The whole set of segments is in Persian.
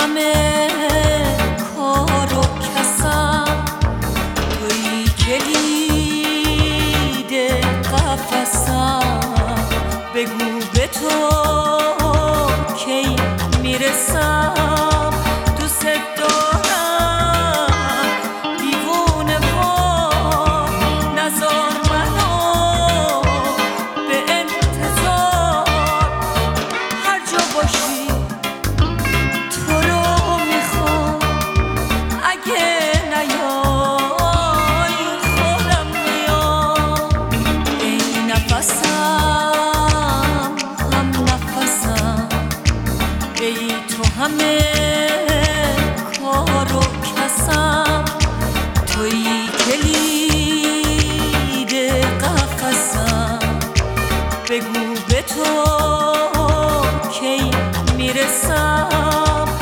همه کار و کسم، توی کلید قفسم. بگو به تو کی میرسم، دوست دارم دیوونه وار. نذار منو به انتظار، هر جا باشی تو رو میخوام. اگه نیای خودم میام. ای نفسم هم نفسم، ای تو همه کار و کسم. توی کلید قفسم. بگو به تو کی میرسم.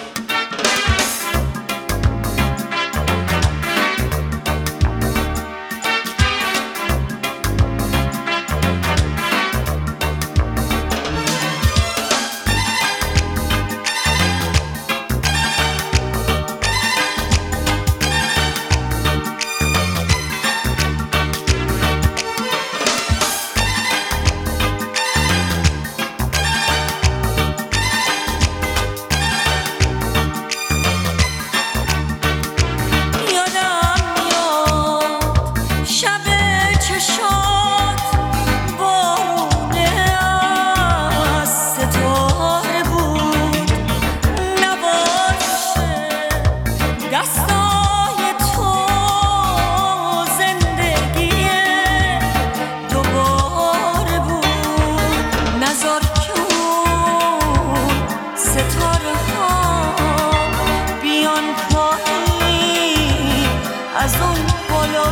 از اون بالا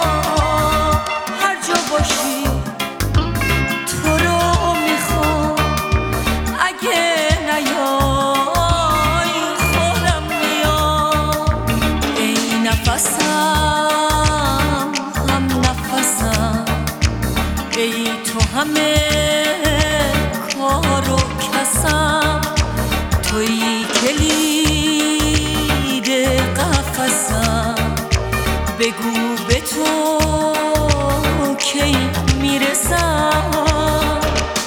هر جا باشی تو رو میخوام. اگه نیای خودم میام. ای نفسم هم نفسم، ای تو همه کار و کسم. توی کلید قفسم. بگو به تو کی میرسم.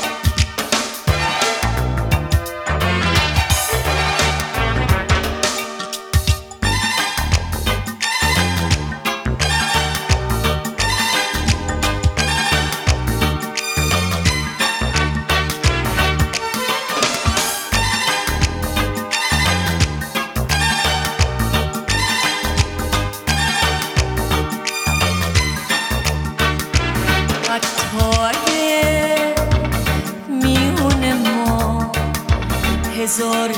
اگه میونه ما هزار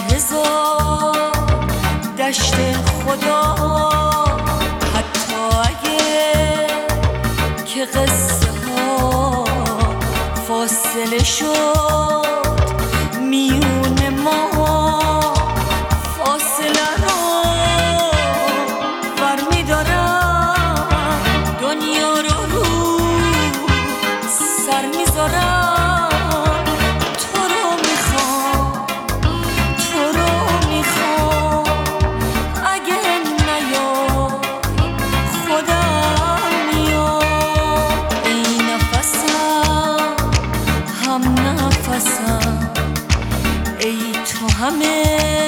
دشت خدا، حتی اگه که قصه ها فاصله شد میونه ما، فاصله رو برمیدارم، دنیا رو سر میذارم. تو رو میخوام، تو رو میخوام. اگه نیای خودم میام. ای نفسم هم نفسم، ای تو همه